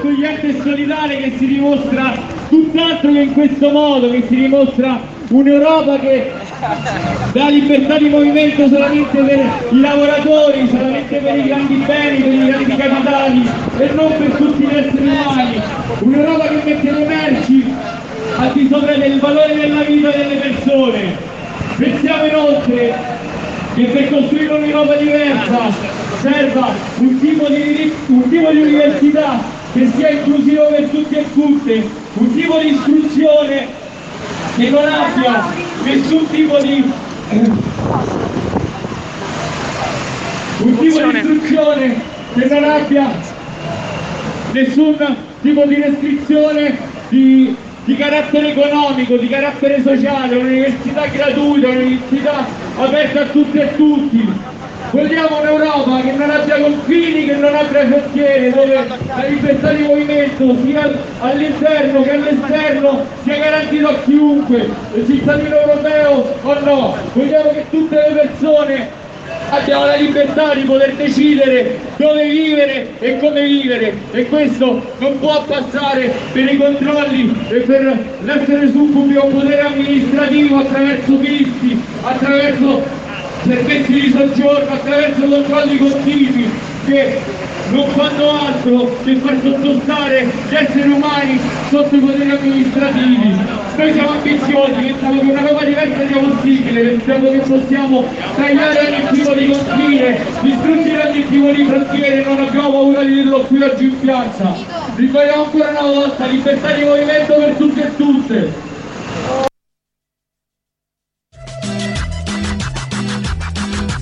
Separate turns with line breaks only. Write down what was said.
accogliente e solidale che si dimostra tutt'altro che in questo modo, che si dimostra un'Europa che dà libertà di movimento solamente per i lavoratori, solamente per i grandi beni, per i grandi capitali e non per tutti gli esseri umani. Un'Europa che mette le merci al di sopra del valore della vita delle persone. Pensiamo inoltre che per costruire un'Europa diversa serva un tipo di università che sia inclusivo per tutti e tutte, un tipo di istruzione che non abbia nessun tipo di istruzione che non abbia nessun tipo di restrizione di carattere economico, di carattere sociale, un'università gratuita, un'università aperta a tutti e tutti. Vogliamo un'Europa che non abbia confini, che non abbia frontiere, dove la libertà di movimento sia all'interno che all'esterno sia garantita a chiunque, cittadino europeo o no. Vogliamo che tutte le persone abbiamo la libertà di poter decidere dove vivere e come vivere, e questo non può passare per i controlli e per l'essere succubi a un potere amministrativo attraverso visti, attraverso permessi di soggiorno, attraverso controlli continui che non fanno altro che far sottostare gli esseri umani sotto i poteri amministrativi. Noi siamo ambiziosi, pensiamo che una roba diversa sia possibile, pensiamo che possiamo tagliare ogni tipo di confine, distruggere ogni tipo di frontiere e non abbiamo paura di dirlo qui oggi in piazza. Ribadiamo ancora una volta libertà di movimento per tutti e tutte.